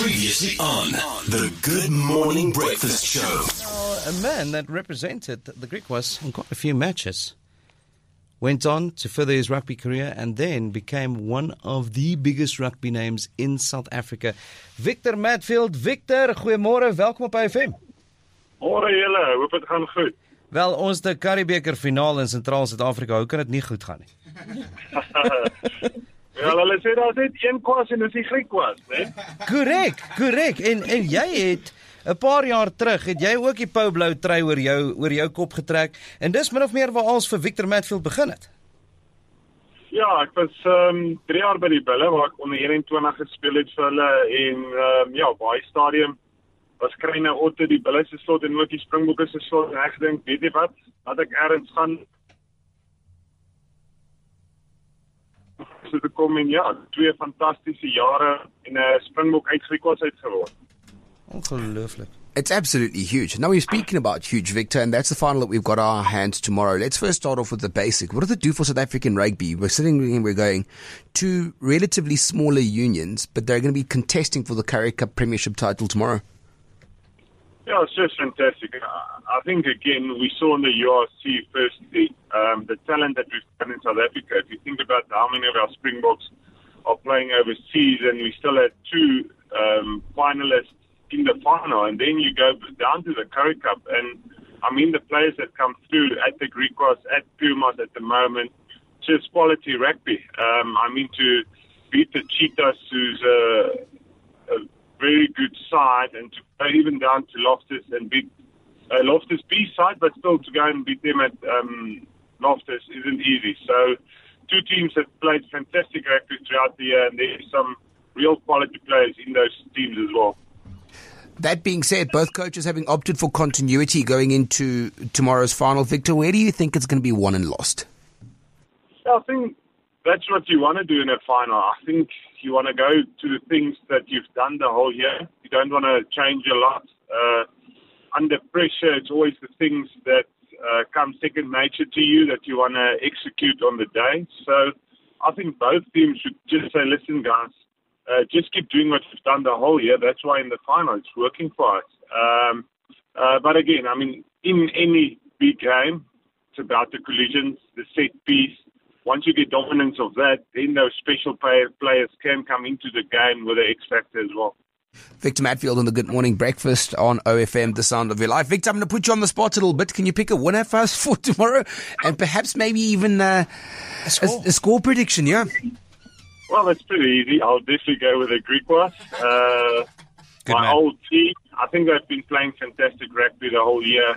Previously on the Good Morning Breakfast Show. A man that represented the Griquas in quite a few matches went on to further his rugby career and then became one of the biggest rugby names in South Africa. Victor Matfield. Victor, goeiemôre, welkom op IFM. Môre julle, hoop dit gaan goed. Wel, ons die Currie-beker finaal in Sentraal Suid-Afrika, hoe kan dit nie goed gaan nie? Ja, hulle sê daar is net een kwas en dis die Griquas, né? Korrek. En jy het 'n paar jaar terug het jy ook die Pou-blou trui oor jou kop getrek en dis min of meer waar alles vir Victor Matfield begin het. Ja, ek was 3 jaar by die Bulle waar ek onder 21 gespeel het vir hulle en baie stadium was Kryne Otto die Bulle se slot en ook die Springbokke se slot en ek gedink, weet jy wat, dat ek ergens gaan te kom en ja, 2 fantastiese jare en 'n Springbok uit Griquas uitgeword. Ongelooflik. It's absolutely huge. Now we're speaking about huge, Victor, and that's the final that we've got our hands tomorrow. Let's first start off with the basic. What does it do for South African rugby? We're sitting here and we're going two relatively smaller unions, but they're going to be contesting for the Currie Cup Premiership title tomorrow. Yeah, it's just fantastic. I think, again, we saw in the URC firstly the talent that we've got in South Africa. If you think about how many of our Springboks are playing overseas and we still had 2 finalists in the final, and then you go down to the Currie Cup, and I mean the players that come through at the Griquas, at Pumas at the moment, just quality rugby. I mean to beat the Cheetahs, who's a very good side, and to go even down to Loftus and beat Loftus B side, but still to go and beat them at Loftus isn't easy. So 2 teams that played fantastic rugby throughout the year, and there's some real quality players in those teams as well. That being said, both coaches having opted for continuity going into tomorrow's final. Victor, where do you think it's going to be won and lost? I think that's what you want to do in a final. I think you want to go to the things that you've done the whole year. You don't want to change a lot. Under pressure, it's always the things that come second nature to you that you want to execute on the day. So I think both teams should just say, listen, guys, just keep doing what you've done the whole year. That's why in the final it's working for us. But again, I mean, in any big game, it's about the collisions, the set piece. Once you get dominance of that, then those special players can come into the game with an X factor as well. Victor Matfield on the Good Morning Breakfast on OFM, the sound of your life. Victor, I'm going to put you on the spot a little bit. Can you pick a winner for us for tomorrow? And perhaps maybe even a score prediction, yeah? Well, that's pretty easy. I'll definitely go with the Griquas. My old team, I think they've been playing fantastic rugby the whole year.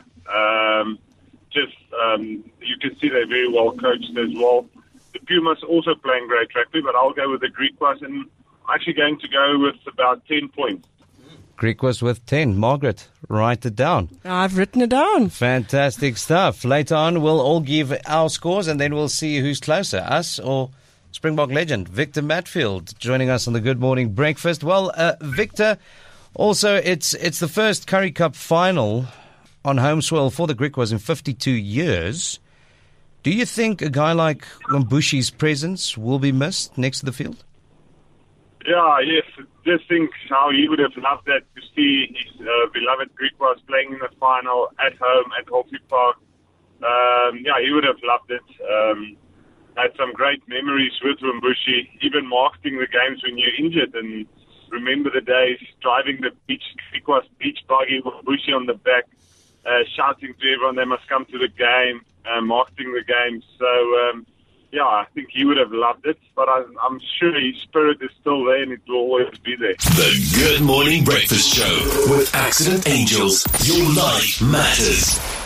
You can see they're very well coached as well. The Pumas also playing great rugby, but I'll go with the Griquas, and I'm actually going to go with about 10 points. Griquas with 10. Margaret, write it down. I've written it down. Fantastic stuff. Later on, we'll all give our scores, and then we'll see who's closer, us or Springbok legend Victor Matfield joining us on the Good Morning Breakfast. Well, Victor, also it's the first Currie Cup final on home soil for the Griquas in 52 years. Do you think a guy like Mbushi's presence will be missed next to the field? Yeah, yes. Just think how he would have loved that to see his beloved Griquas playing in the final at home at Hockey Park. He would have loved it. Had some great memories with Mbushi, even marketing the games when you're injured, and remember the days driving the Griquas beach buggy with Mbushi on the back, shouting to everyone they must come to the game, marketing the games. So, I think he would have loved it, but I'm sure his spirit is still there and it will always be there. The Good Morning Breakfast Show with Accident Angels. Your life matters.